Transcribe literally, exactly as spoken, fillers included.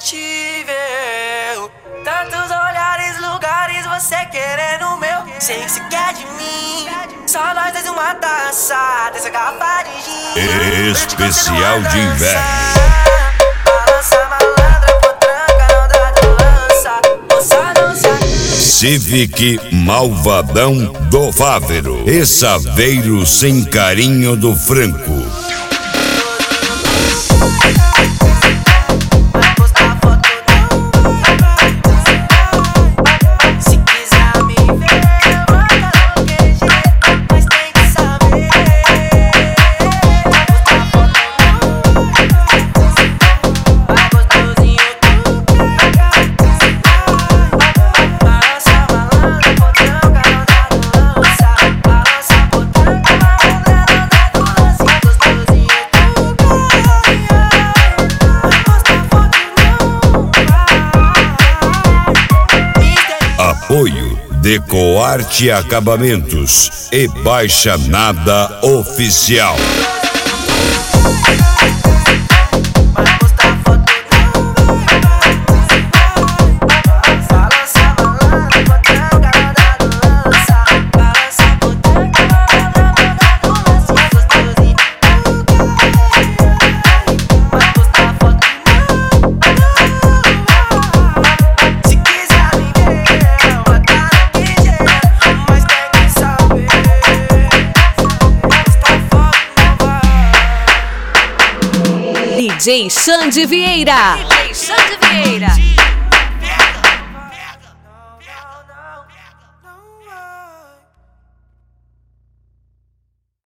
te ver. Tantos olhares, lugares, você querendo o meu. Sei que você quer de mim. Só nós dois uma taça dessa garrafa de gin. Especial de inverno. Balança malandra, potranca, não dá de lança. Moça não se Civic Malvadão do Fávero e Saveiro Sem Carinho do Franco. Apoio Decoarte Acabamentos e Baixa Nada Oficial. D J Xande Vieira. D J Xande Vieira.